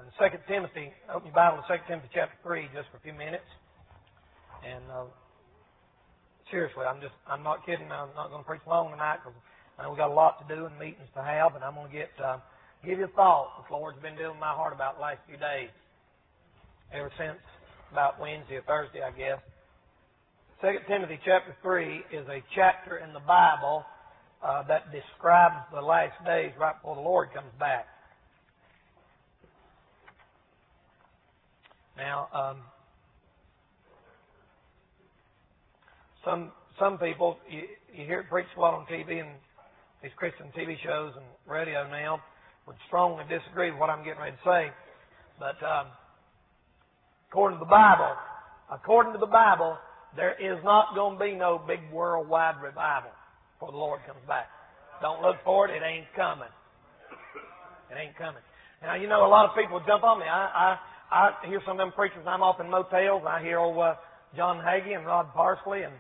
2 Timothy, open your Bible to 2 Timothy chapter 3 just for a few minutes. And seriously, I'm not kidding. I'm not going to preach long tonight because I know we've got a lot to do and meetings to have, and I'm going to give you a thought that the Lord's been doing in my heart about the last few days. Ever since about Wednesday or Thursday, I guess. 2 Timothy chapter 3 is a chapter in the Bible that describes the last days right before the Lord comes back. Now, some people, you hear it preached a lot on TV and these Christian TV shows and radio now, would strongly disagree with what I'm getting ready to say. But according to the Bible, there is not going to be no big worldwide revival before the Lord comes back. Don't look for it. It ain't coming. It ain't coming. Now, you know, a lot of people jump on me. I hear some of them preachers. I'm off in motels. I hear old John Hagee and Rod Parsley and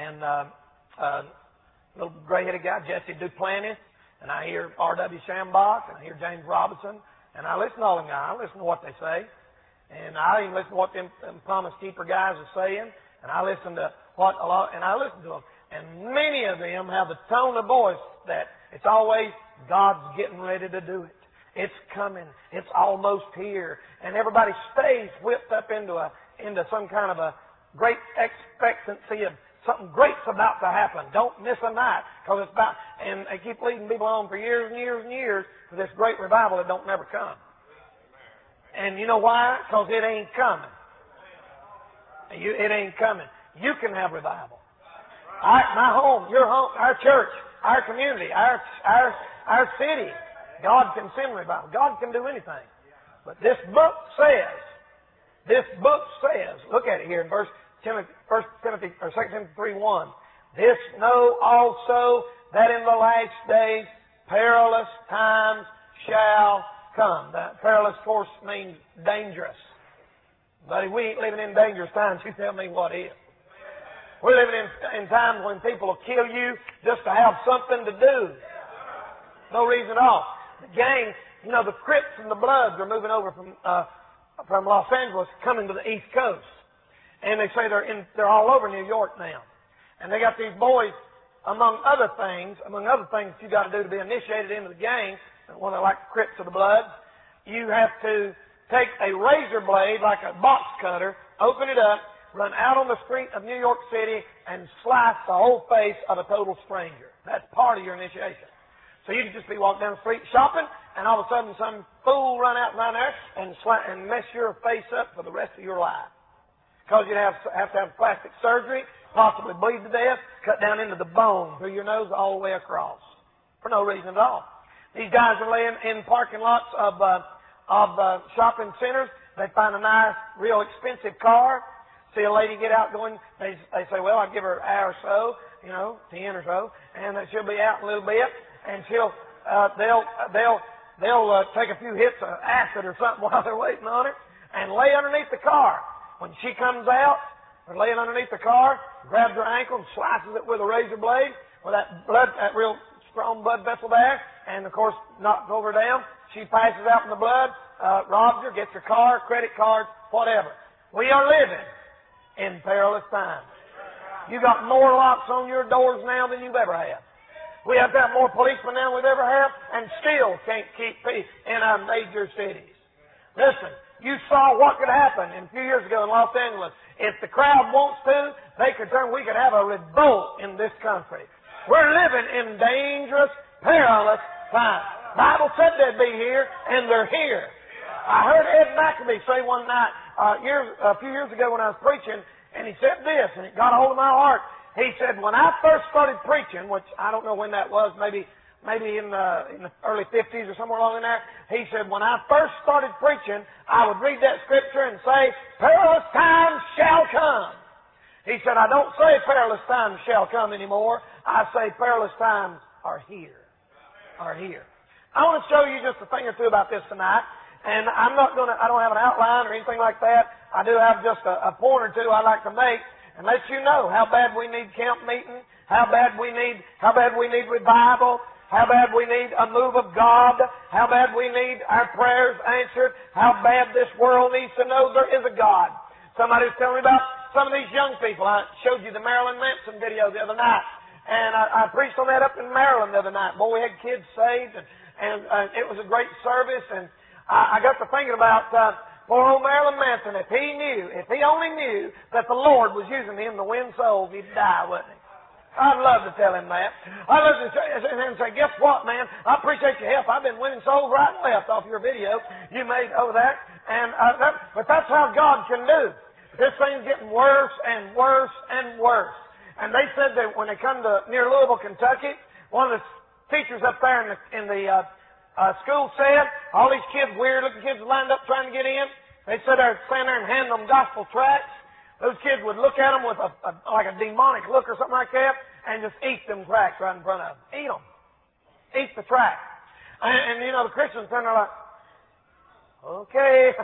little gray-headed guy, Jesse Duplantis. And I hear R.W. Shambach. And I hear James Robinson. And I listen to all them guys. I listen to what they say. And I even listen to what them Promise Keeper guys are saying. And I listen to them. And many of them have the tone of voice that it's always God's getting ready to do it. It's coming. It's almost here. And everybody stays whipped up into some kind of a great expectancy of something great's about to happen. Don't miss a night, because it's about, and they keep leading people on for years and years and years for this great revival that don't never come. And you know why? Because it ain't coming. It ain't coming. You can have revival. My home, your home, our church, our community, our city. God can send revival. God can do anything. But this book says, look at it here in 2 Timothy 3:1. This know also that in the last days perilous times shall come. That perilous, of course, means dangerous. Buddy, we ain't living in dangerous times. You tell me what is. We're living in times when people will kill you just to have something to do. No reason at all. The gang, you know, the Crips and the Bloods are moving over from Los Angeles, coming to the East Coast, and they say they're all over New York now, and they got these boys. Among other things you got to do to be initiated into the gang, one of like the Crips or the Bloods, you have to take a razor blade like a box cutter, open it up, run out on the street of New York City, and slice the whole face of a total stranger. That's part of your initiation. So you could just be walking down the street shopping, and all of a sudden some fool run out down there and mess your face up for the rest of your life. Because you'd have to have plastic surgery, possibly bleed to death, cut down into the bone through your nose all the way across. For no reason at all. These guys are laying in parking lots of shopping centers. They find a nice, real expensive car. See a lady get out going, they say, well, I'll give her an hour or so, 10 or so, and she'll be out in a little bit. And they'll take a few hits of acid or something while they're waiting on her and lay underneath the car. When she comes out, they're laying underneath the car, grabs her ankle and slices it with a razor blade with that real strong blood vessel there, and of course knocks over down. She passes out in the blood, robs her, gets her car, credit cards, whatever. We are living in perilous times. You got more locks on your doors now than you've ever had. We have got more policemen now than we've ever had, and still can't keep peace in our major cities. Listen, you saw what could happen a few years ago in Los Angeles. If the crowd wants to, we could have a revolt in this country. We're living in dangerous, perilous times. The Bible said they'd be here, and they're here. I heard Ed Maccabee say one night, a few years ago when I was preaching, and he said this, and it got a hold of my heart. He said, when I first started preaching, which I don't know when that was, maybe in the early 50s or somewhere along in there, he said, when I first started preaching, I would read that scripture and say, perilous times shall come. He said, I don't say perilous times shall come anymore. I say perilous times are here. Are here. I want to show you just a thing or two about this tonight. And I don't have an outline or anything like that. I do have just a point or two I'd like to make and let you know how bad we need camp meeting, how bad we need revival, how bad we need a move of God, how bad we need our prayers answered, how bad this world needs to know there is a God. Somebody was telling me about some of these young people. I showed you the Marilyn Manson video the other night, and I preached on that up in Maryland the other night. Boy, we had kids saved, and it was a great service, and I got to thinking about poor old Marilyn Manson. If he only knew that the Lord was using him to win souls, he'd die, wouldn't he? I'd love to tell him that. I'd love to say, guess what, man? I appreciate your help. I've been winning souls right and left off your video you made over there. But that's how God can do. This thing's getting worse and worse and worse. And they said that when they come to near Louisville, Kentucky, one of the teachers up there in the school said, all these kids, weird-looking kids lined up trying to get in. They said they'd stand there and hand them gospel tracts. Those kids would look at them with like a demonic look or something like that and just eat them tracts right in front of them. Eat them. Eat the tract. And the Christians turn there like, okay,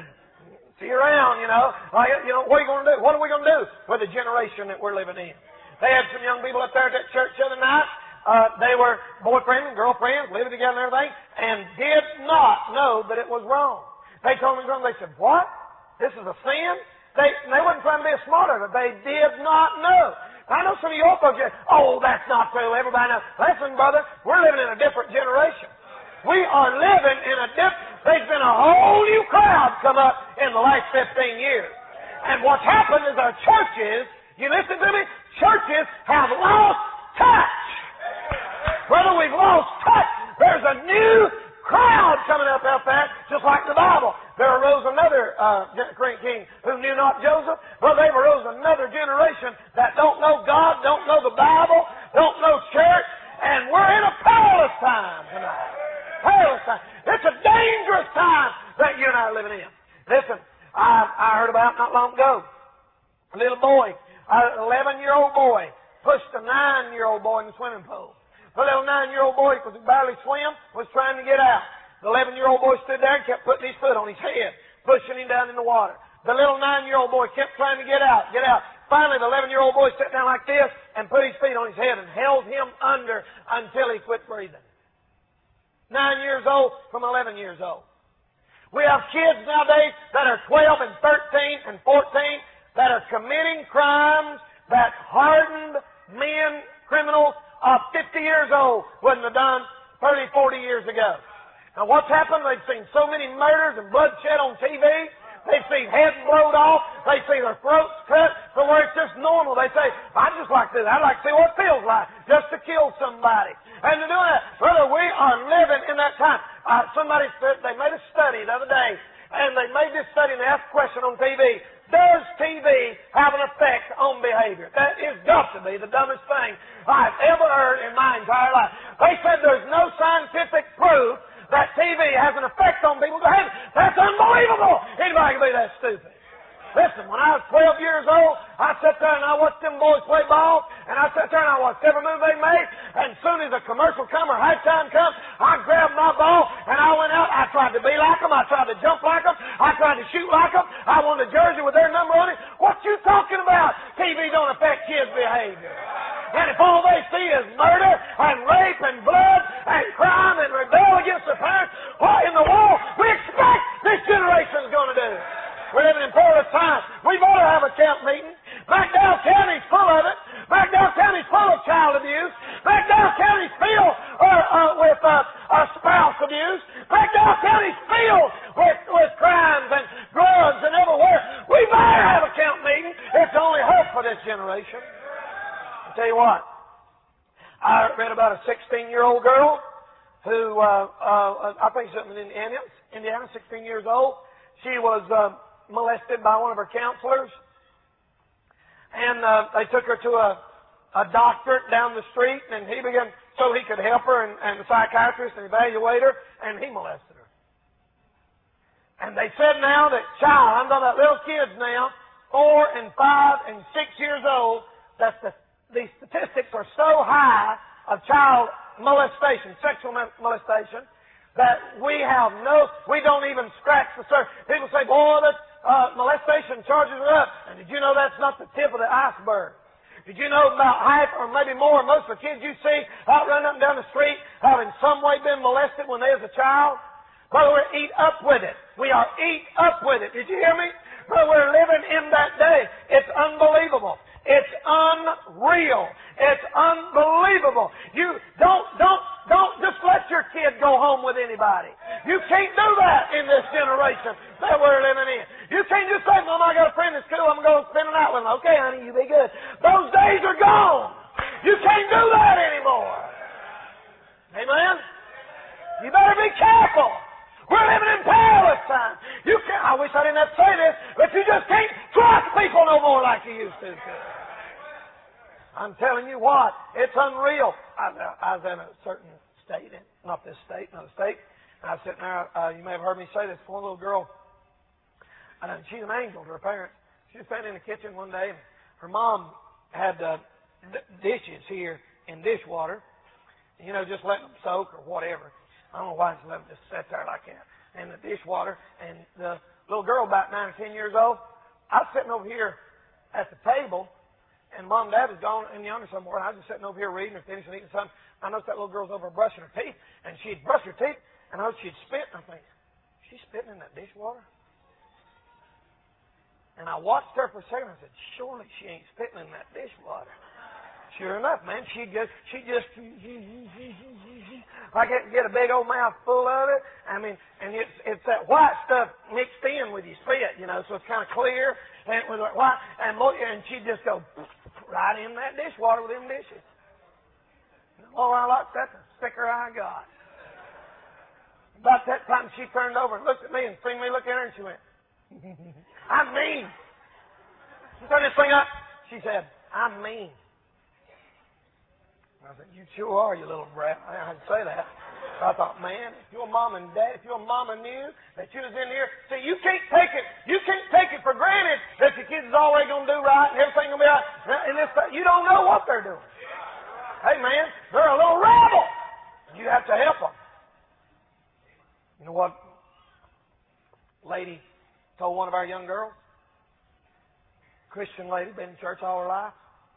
see you around, what are you going to do? What are we going to do with the generation that we're living in? They had some young people up there at that church the other night. They were boyfriend and girlfriends, living together and everything, and did not know that it was wrong. They told me something. They said, what? This is a sin? They wasn't trying to be a smarter, but they did not know. I know some of you old folks say, oh, that's not true. Everybody knows. Listen, brother, we're living in a different generation. We are living in a there's been a whole new crowd come up in the last 15 years. And what's happened is our churches, you listen to me, churches have lost touch. Brother, we've lost touch. There's a new crowd coming up out there, just like the Bible. There arose another great king who knew not Joseph. Well, there arose another generation that don't know God, don't know the Bible, don't know church, and we're in a perilous time tonight. Perilous time. It's a dangerous time that you and I are living in. Listen, I heard about not long ago, a little boy, an 11-year-old boy, pushed a 9-year-old boy in the swimming pool. The little 9-year-old boy, because he barely swim, was trying to get out. The 11-year-old boy stood there and kept putting his foot on his head, pushing him down in the water. The little 9-year-old boy kept trying to get out. Finally, the 11-year-old boy sat down like this and put his feet on his head and held him under until he quit breathing. 9 years old from 11 years old. We have kids nowadays that are 12 and 13 and 14 that are committing crimes that hardened men, criminals of 50 years old wouldn't have done 30, 40 years ago. Now what's happened? They've seen so many murders and bloodshed on TV. They've seen heads blowed off. They see their throats cut to where it's just normal. They say, I'd just like to do that. I'd like to see what it feels like just to kill somebody. And to do that, brother, we are living in that time. Somebody said, they made a study the other day, and they made this study and they asked a question on TV. Does TV have an effect on behavior? That is got to be the dumbest thing I've ever heard in my entire life. They said there's no scientific proof that TV has an effect on people's behavior. That's unbelievable. Anybody can be that stupid. Listen, when I was 12 years old, I sat there and I watched them boys play ball, and I sat there and I watched every move they made, and as soon as a commercial come or halftime come, I grabbed my ball and I went out. I tried to be like them. I tried to jump like them. I tried to shoot like them. I wanted a jersey with their number on it. What you talking about? TV don't affect kids' behavior. And if all they see is murder and rape and blood and crime and rebel against their parents, what in the world we expect this generation is going to do? We're living in perilous times. We ought to have a camp meeting. McDowell County's full of it. McDowell County's full of child abuse. McDowell County's filled with spouse abuse. McDowell County's filled with crimes and drugs and everywhere. We better have a camp meeting. It's the only hope for this generation. I'll tell you what. I read about a 16-year-old girl who, I think something in Indiana, 16 years old. She was molested by one of her counselors. And they took her to a doctor down the street, and he began, so he could help her, and the psychiatrist and evaluate her, and he molested her. And they said now that I'm talking about little kids now, 4 and 5 and 6 years old, that the statistics are so high of child molestation, sexual molestation, that we don't even scratch the surface. People say, boy, that molestation charges are up. And did you know that's not the tip of the iceberg? Did Did you know about half or maybe more, most of the kids you see out running up and down the street have in some way been molested when they was a child? Brother, we're eat up with it. We are eat up with it. Did you hear me? Brother, we're living in that day. It's unbelievable. It's unreal. It's unbelievable. You don't just let your kid go home with anybody. You can't do that in this generation that we're living in. You can't just say, Mom, I got a friend at school, I'm going to spend a night with him. Okay, honey, you be good. Those days are gone. You can't do that anymore. Amen? You better be careful. We're living in perilous times. I wish I didn't have to say this, but you just can't trust people no more like you used to. I'm telling you what, it's unreal. I was in a certain state, not this state, another state, and I was sitting there, you may have heard me say this, one little girl, and she's an angel to her parents. She was standing in the kitchen one day, and her mom had dishes here in dishwater, just letting them soak or whatever. I don't know why she let them just sit there like that. And the dishwater, and the little girl about 9 or 10 years old, I was sitting over here at the table, and Mom and Dad was gone in yonder somewhere, and I was just sitting over here reading or finishing eating something. I noticed that little girl's over brushing her teeth, and she'd brush her teeth, and I noticed she'd spit, and I think, she's spitting in that dishwater? And I watched her for a second, and I said, surely she ain't spitting in that dishwater. Sure enough, man, she just like it, get a big old mouth full of it. I mean, and it's that white stuff mixed in with your spit, so it's kind of clear and with white, and she just go right in that dishwater with them dishes. Oh, I like that, the sicker I got. About that time, she turned over and looked at me and seen me look at her, and she went, "I'm mean." She turned this thing up. She said, "I'm mean." I said, "You sure are, you little brat." I had to say that. I thought, man, if your mom and dad, if your mama knew that you was in here, see, you can't take it for granted that your kids is always going to do right and everything going to be right. And you don't know what they're doing. Hey, man, they're a little rebel. You have to help them. You know what? Lady told one of our young girls, Christian lady, been in church all her life,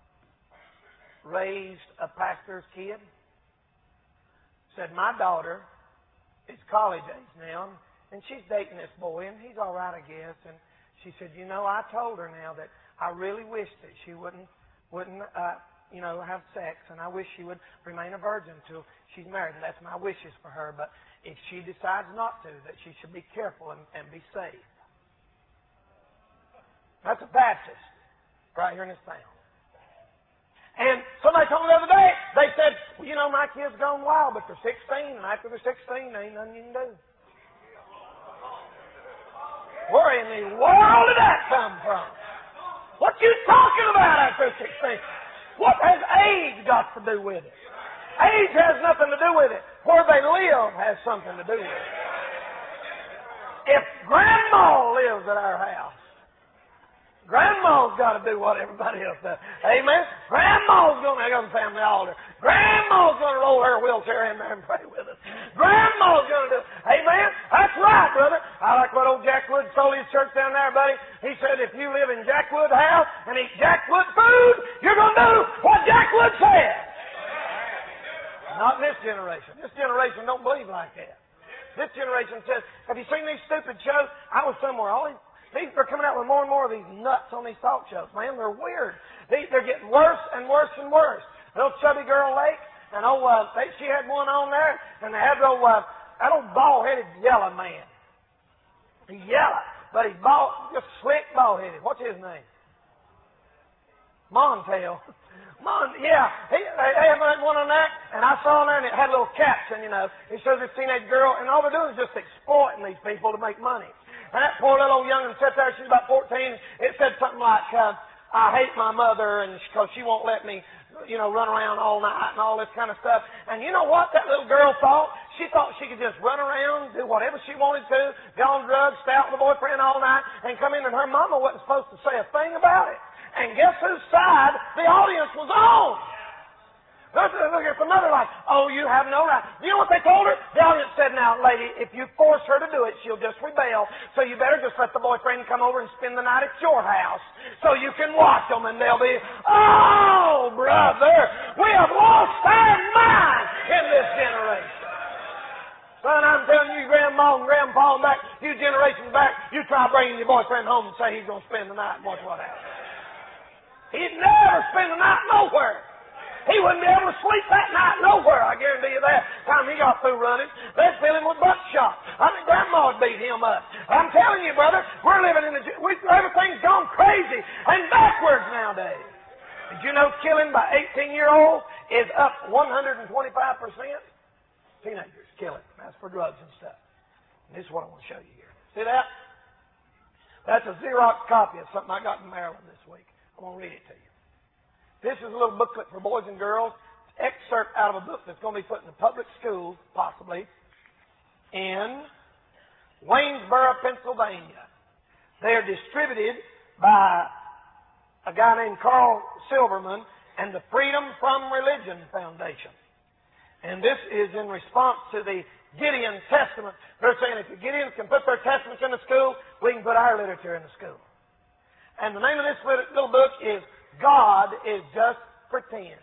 raised a pastor's kid, said, my daughter is college age now, and she's dating this boy, and he's all right, I guess. And she said, I told her now that I really wish that she wouldn't have sex, and I wish she would remain a virgin till she's married, and that's my wishes for her. But if she decides not to, that she should be careful and be safe. That's a Baptist right here in this town. And somebody told me the other day, they said, my kid's gone wild, but they're 16, and after they're 16, there ain't nothing you can do. Where in the world did that come from? What you talking about after 16? What has age got to do with it? Age has nothing to do with it. Where they live has something to do with it. If Grandma lives at our house, Grandma's got to do what everybody else does. Amen? Grandma's going to go to the family altar. Grandma's going to roll her wheelchair in there and pray with us. Grandma's going to do it. Amen? That's right, brother. I like what old Jack Wood told his church down there, buddy. He said, if you live in Jack Wood's house and eat Jack Wood food, you're going to do what Jack Wood said. Not in this generation. This generation don't believe like that. This generation says, have you seen these stupid shows? I was somewhere. They're coming out with more and more of these nuts on these talk shows. Man, they're weird. They're getting worse and worse and worse. An old chubby girl Lake, and she had one on there, and they had that old bald-headed yellow man. He's yellow, but he's just slick bald-headed. What's his name? Montel. Yeah, they had one on there, and I saw on there, and it had a little caption, It shows this teenage girl, and all they're doing is just exploiting these people to make money. And that poor little old young'un sat there, she's about 14, it said something like, I hate my mother, and because she won't let me, run around all night and all this kind of stuff. And you know what that little girl thought? She thought she could just run around, do whatever she wanted to, go on drugs, stay out with the boyfriend all night, and come in, and her mama wasn't supposed to say a thing about it. And guess whose side the audience was on? Look at the mother like, oh, you have no right. You know what they told her? The audience said, now, lady, if you force her to do it, she'll just rebel. So you better just let the boyfriend come over and spend the night at your house so you can watch them and they'll be, oh, brother, we have lost our mind in this generation. Son, I'm telling you, Grandma and Grandpa back, few generations back, you try bringing your boyfriend home and say he's going to spend the night and watch what happens. He'd never spend the night nowhere. He wouldn't be able to sleep that night nowhere, I guarantee you that. Time he got through running, they'd fill him with buckshot. I think Grandma would beat him up. I'm telling you, brother, we're living in everything's gone crazy and backwards nowadays. Did you know killing by 18-year-olds is up 125%? Teenagers killing. That's for drugs and stuff. And this is what I want to show you here. See that? That's a Xerox copy of something I got in Maryland this week. I'm going to read it to you. This is a little booklet for boys and girls. It's an excerpt out of a book that's going to be put in the public schools, possibly, in Waynesboro, Pennsylvania. They are distributed by a guy named Carl Silverman and the Freedom from Religion Foundation. And this is in response to the Gideon Testament. They're saying if the Gideons can put their testaments in the school, we can put our literature in the school. And the name of this little book is God is Just Pretend.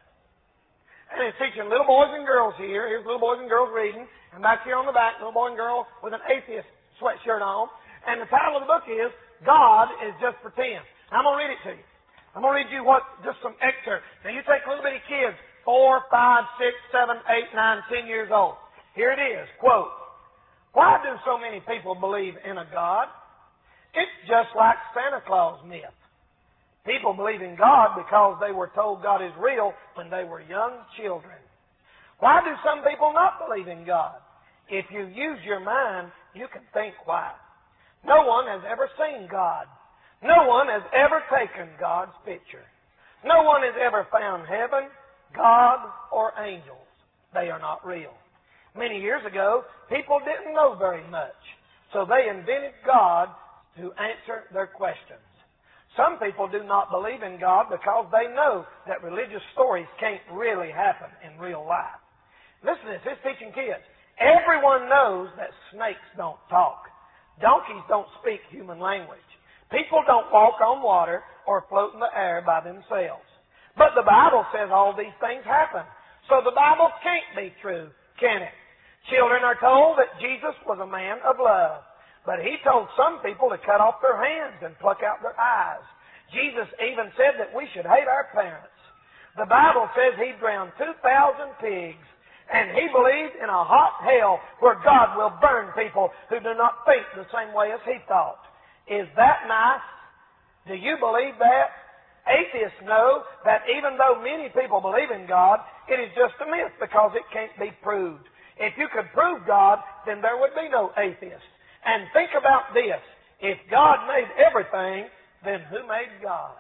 And it's teaching little boys and girls here. Here's little boys and girls reading. And back here on the back, little boy and girl with an atheist sweatshirt on. And the title of the book is God is Just Pretend. Now, I'm going to read it to you. I'm going to read you just some excerpts. Now, you take little bitty kids, 4, 5, 6, 7, 8, 9, 10 years old. Here it is, quote, why do so many people believe in a God? It's just like Santa Claus myth. People believe in God because they were told God is real when they were young children. Why do some people not believe in God? If you use your mind, you can think why. No one has ever seen God. No one has ever taken God's picture. No one has ever found heaven, God, or angels. They are not real. Many years ago, people didn't know very much, so they invented God to answer their questions. Some people do not believe in God because they know that religious stories can't really happen in real life. Listen to this. It's teaching kids. Everyone knows that snakes don't talk. Donkeys don't speak human language. People don't walk on water or float in the air by themselves. But the Bible says all these things happen. So the Bible can't be true, can it? Children are told that Jesus was a man of love. But he told some people to cut off their hands and pluck out their eyes. Jesus even said that we should hate our parents. The Bible says he drowned 2,000 pigs, and he believed in a hot hell where God will burn people who do not think the same way as he thought. Is that nice? Do you believe that? Atheists know that even though many people believe in God, it is just a myth because it can't be proved. If you could prove God, then there would be no atheists. And think about this. If God made everything, then who made God?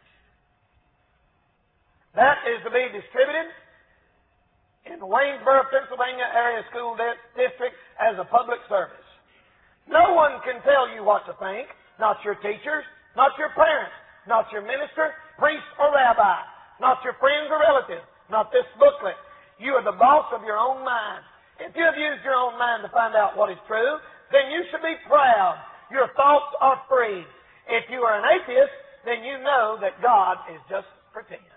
That is to be distributed in the Waynesboro, Pennsylvania area school district as a public service. No one can tell you what to think. Not your teachers, not your parents, not your minister, priest, or rabbi, not your friends or relatives, not this booklet. You are the boss of your own mind. If you have used your own mind to find out what is true, then you should be proud. Your thoughts are free. If you are an atheist, then you know that God is just pretend.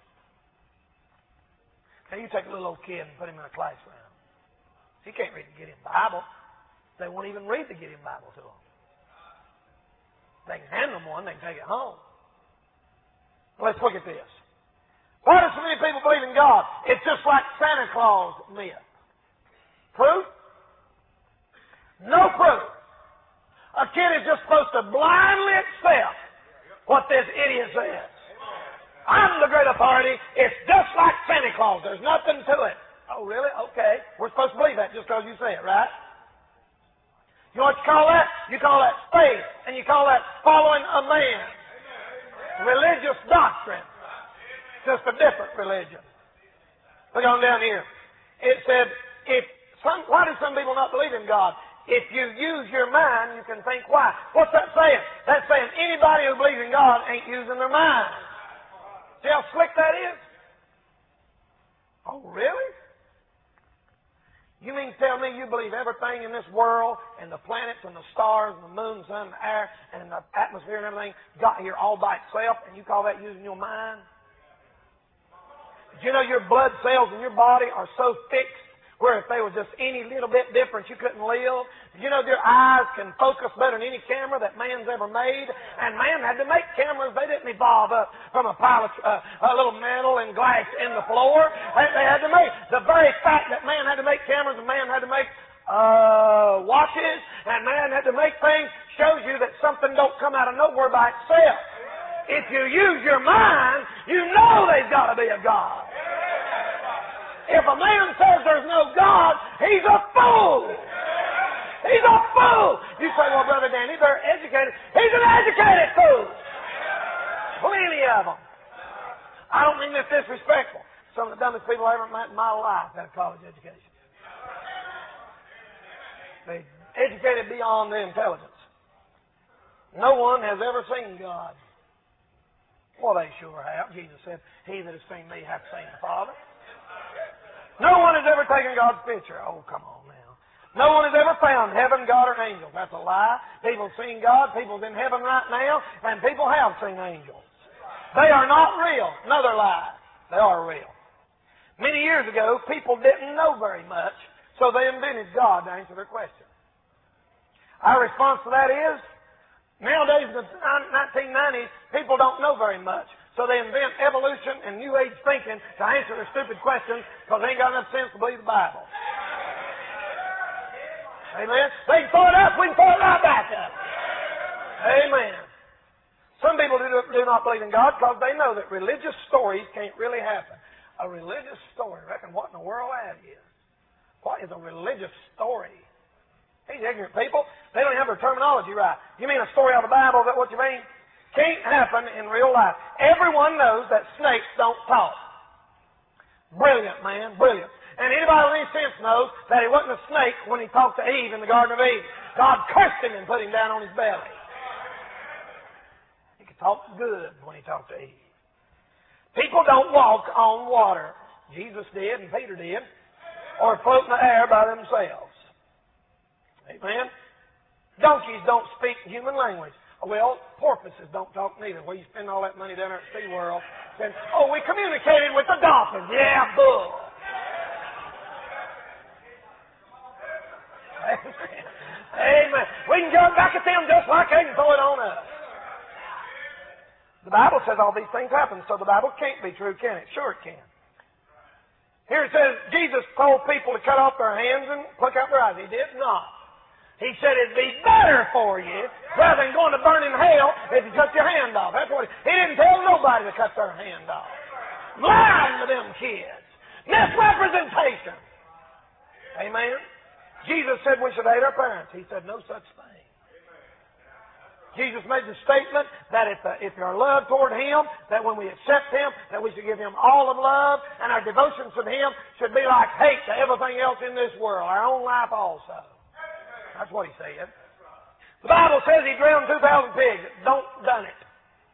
Now you take a little old kid and put him in a classroom. He can't read the Gideon Bible. They won't even read the Gideon Bible to him. They can hand them one, they can take it home. Let's look at this. Why do so many people believe in God? It's just like Santa Claus myth. Proof? No proof. A kid is just supposed to blindly accept what this idiot says. I'm the great authority. It's just like Santa Claus. There's nothing to it. Oh, really? Okay. We're supposed to believe that just because you say it, right? You know what you call that? You call that faith, and you call that following a man. Religious doctrine. Just a different religion. Look on down here. It said, why do some people not believe in God? If you use your mind, you can think why. What's that saying? That's saying anybody who believes in God ain't using their mind. See how slick that is? Oh, really? You mean tell me you believe everything in this world and the planets and the stars and the moon, sun, and the air and the atmosphere and everything got here all by itself, and you call that using your mind? Do you know your blood cells in your body are so fixed where if they were just any little bit different, you couldn't live? You know your eyes can focus better than any camera that man's ever made? And man had to make cameras. They didn't evolve up from a pile of a little metal and glass in the floor. They had to make. The very fact that man had to make cameras and man had to make watches and man had to make things shows you that something don't come out of nowhere by itself. If you use your mind, you know there's got to be a God. If a man says there's no God, he's a fool. He's a fool. You say, well, Brother Danny, they're educated. He's an educated fool. Plenty of them. I don't mean this disrespectful. Some of the dumbest people I ever met in my life had a college education. They educated beyond their intelligence. No one has ever seen God. Well, they sure have. Jesus said, he that has seen me hath seen the Father. No one has ever taken God's picture. Oh, come on now. No one has ever found heaven, God, or angels. That's a lie. People have seen God. People's in heaven right now, and people have seen angels. They are not real. Another lie. They are real. Many years ago, people didn't know very much, so they invented God to answer their question. Our response to that is, nowadays in the 1990s, people don't know very much. So they invent evolution and New Age thinking to answer their stupid questions because they ain't got enough sense to believe the Bible. Amen? They can throw it up, we can throw it right back up. Amen. Some people do not believe in God because they know that religious stories can't really happen. A religious story, reckon what in the world that is? What is a religious story? These ignorant people, they don't have their terminology right. You mean a story out of the Bible? Is that what you mean? Can't happen in real life. Everyone knows that snakes don't talk. Brilliant, man, brilliant. And anybody with any sense knows that he wasn't a snake when he talked to Eve in the Garden of Eden. God cursed him and put him down on his belly. He could talk good when he talked to Eve. People don't walk on water. Jesus did and Peter did. Or float in the air by themselves. Amen? Donkeys don't speak human language. Well, porpoises don't talk neither. Where you spend all that money down there at SeaWorld saying, oh, we communicated with the dolphins. Yeah, bull. Amen. Amen. We can go back at them just like they can throw it on us. The Bible says all these things happen, so the Bible can't be true, can it? Sure it can. Here it says Jesus told people to cut off their hands and pluck out their eyes. He did not. He said it'd be better for you rather than going to burn in hell if you cut your hand off. That's what he didn't tell nobody to cut their hand off. Lying to them kids. Misrepresentation. Amen. Jesus said we should hate our parents. He said no such thing. Jesus made the statement that if our love toward Him, that when we accept Him, that we should give Him all of love, and our devotions to Him should be like hate to everything else in this world, our own life also. That's what he said. The Bible says he drowned 2,000 pigs. Don't done it.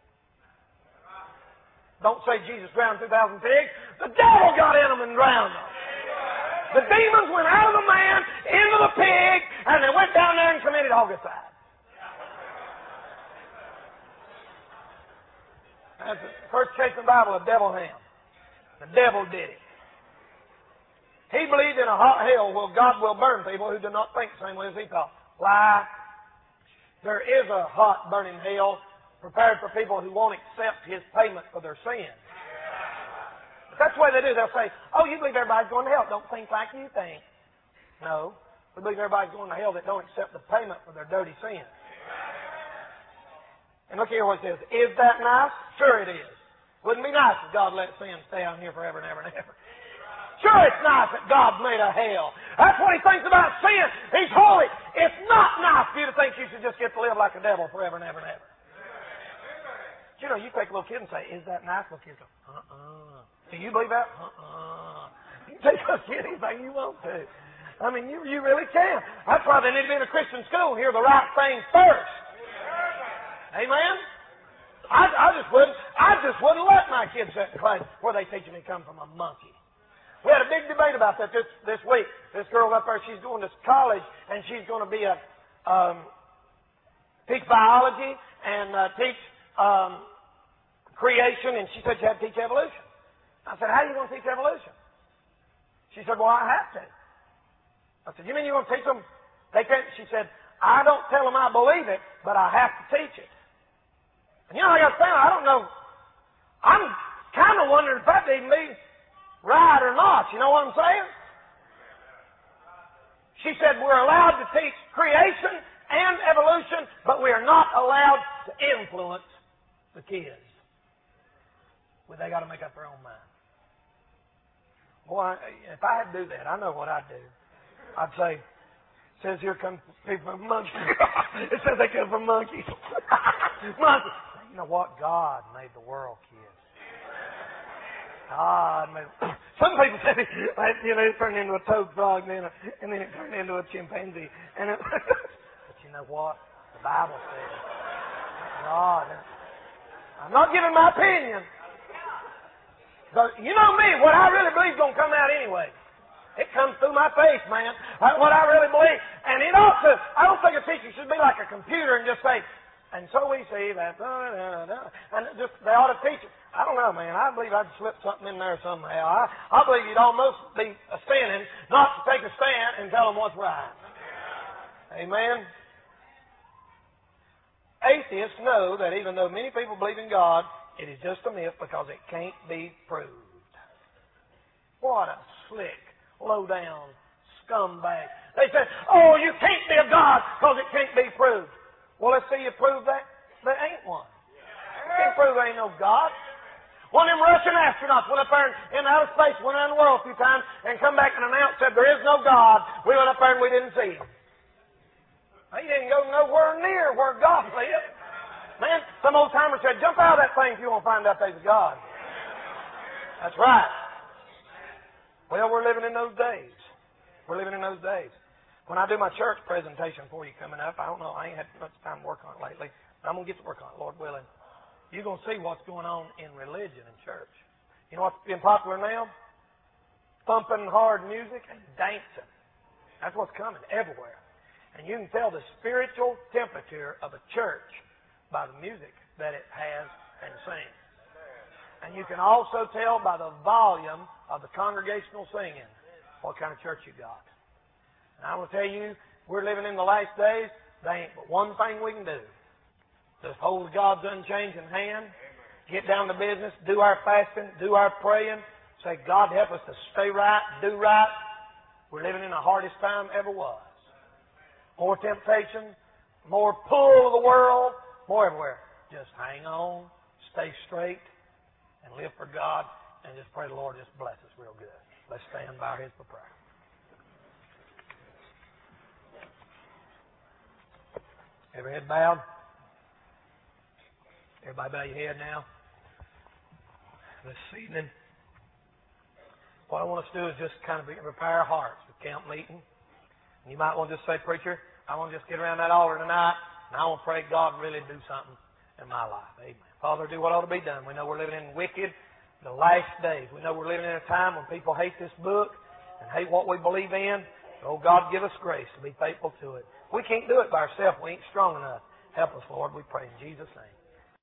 Don't say Jesus drowned 2,000 pigs. The devil got in them and drowned them. The demons went out of the man, into the pig, and they went down there and committed homicide. That's the first case in the Bible of devil hand. The devil did it. He believed in a hot hell where God will burn people who do not think the same way as he thought. Lie. There is a hot burning hell prepared for people who won't accept His payment for their sins. But that's the way they do. They'll say, oh, you believe everybody's going to hell. Don't think like you think. No. We believe everybody's going to hell that don't accept the payment for their dirty sins. And look here what it says. Is that nice? Sure it is. Wouldn't be nice if God let sin stay on here forever and ever and ever. Sure, it's nice that God made a hell. That's what He thinks about sin. He's holy. It's not nice for you to think you should just get to live like a devil forever and ever and ever. You know, you take a little kid and say, is that nice? Little kid goes, Do you believe that? You can take a kid anything you want to. I mean, you really can. That's why they need to be in a Christian school and hear the right things first. Amen? I just wouldn't let my kids sit in class where they teach them to come from a monkey. We had a big debate about that this week. This girl up there, she's going to college, and she's going to be teach biology and teach creation, and she said she had to teach evolution. I said, how are you going to teach evolution? She said, well, I have to. I said, you mean you're going to teach them? They can't. She said, I don't tell them I believe it, but I have to teach it. And you know, I got to say, I don't know. I'm kind of wondering if that'd even be right or not. You know what I'm saying? She said, we're allowed to teach creation and evolution, but we are not allowed to influence the kids. Well, they got to make up their own mind. Boy, if I had to do that, I know what I'd do. I'd say, it says here come people from monkeys. It says they come from monkeys. Monkeys. You know what? God made the world, kids. God made some people say, it turned into a toad frog and then it turned into a chimpanzee. And but you know what? The Bible says, God. I'm not giving my opinion. But you know me, what I really believe is going to come out anyway. It comes through my face, man. What I really believe. And it ought to, I don't think a teacher should be like a computer and just say, and so we see that, and just, they ought to teach it. I don't know, man. I believe I'd slip something in there somehow. I believe you'd almost be standing, not to take a stand and tell them what's right. Amen. Atheists know that even though many people believe in God, it is just a myth because it can't be proved. What a slick, low-down scumbag. They say, oh, you can't be a God because it can't be proved. Well, let's see you prove that there ain't one. You can't prove there ain't no God. One of them Russian astronauts went up there in outer space, went around the world a few times, and come back and announced, said, there is no God. We went up there and we didn't see him. He didn't go nowhere near where God lived. Man, some old timer said, jump out of that thing if you want to find out there's a God. That's right. Well, we're living in those days. We're living in those days. When I do my church presentation for you coming up, I don't know, I ain't had much time to work on it lately, but I'm going to get to work on it, Lord willing. You're going to see what's going on in religion and church. You know what's being popular now? Thumping hard music and dancing. That's what's coming everywhere. And you can tell the spiritual temperature of a church by the music that it has and sings. And you can also tell by the volume of the congregational singing what kind of church you got. And I will tell you, we're living in the last days. There ain't but one thing we can do. Just hold God's unchanging hand, get down to business, do our fasting, do our praying, say, God help us to stay right, do right. We're living in the hardest time ever was. More temptation, more pull of the world, more everywhere. Just hang on, stay straight, and live for God, and just pray the Lord just bless us real good. Let's stand by His for prayer. Every head bowed. Everybody bow your head now. This evening, what I want us to do is just kind of prepare our hearts for camp meeting. And you might want to just say, preacher, I want to just get around that altar tonight, and I want to pray God really do something in my life. Amen. Father, do what ought to be done. We know we're living in wicked, the last days. We know we're living in a time when people hate this book and hate what we believe in. Oh, God, give us grace to be faithful to it. We can't do it by ourselves. We ain't strong enough. Help us, Lord, we pray in Jesus' name.